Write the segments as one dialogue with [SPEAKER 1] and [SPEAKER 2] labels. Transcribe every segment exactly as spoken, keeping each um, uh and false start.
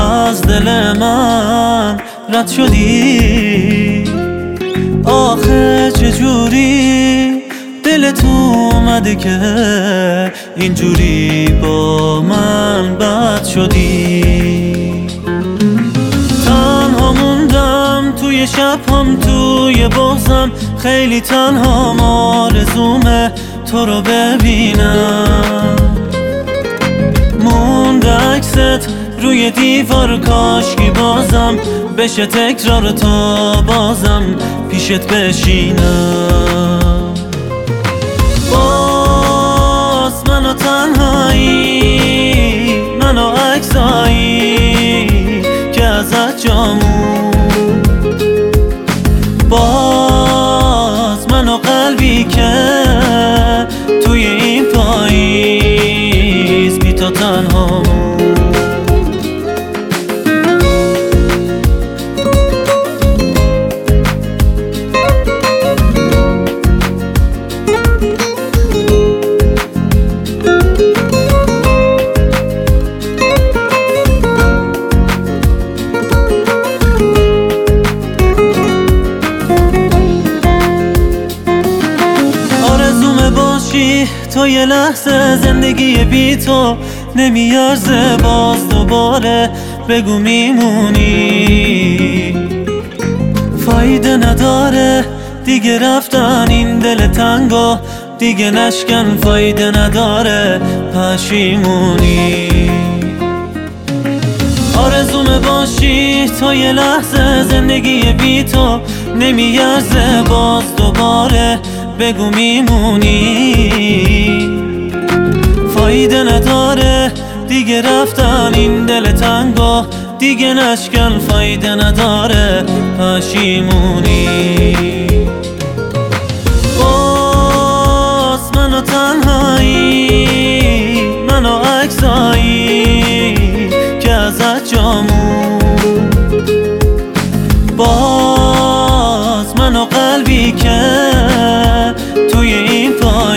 [SPEAKER 1] از دل من رد شدی. آخه چجوری دلت اومده که اینجوری با من بد شدی؟ تنها موندم توی شب هم توی بغضم، خیلی تنها آرزومه تو رو ببینم. مونده عکست روی دیوار، کاشکی بازم بشه تکرار تا بازم پیشت بشینم. باز منو تنهایی، منو عکسایی که ازت جامون، باز منو قلبی که توی این پاییز بی تو تنها. تو یه لحظه زندگی بی تو نمیارزه، باز دوباره بگو میمونی. فایده نداره دیگه رفتن این دل تنگو، دیگه نشکن فایده نداره پشیمونی. آرزومه باشی تو یه لحظه زندگی بی تو نمیارزه، باز دوباره بگو میمونی. فایده نداره دیگه رفتن این دل تنگو، دیگه نشکن فایده نداره پشیمونی. باز منو تنهایی، منو عکسایی که ازت جامون، باز منو قلبی که توی این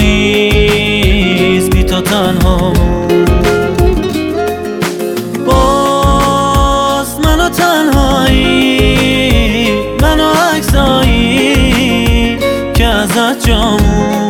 [SPEAKER 1] پاییز بی تو تنها. باز منو تنهایی، منو عکسایی که ازت جامون،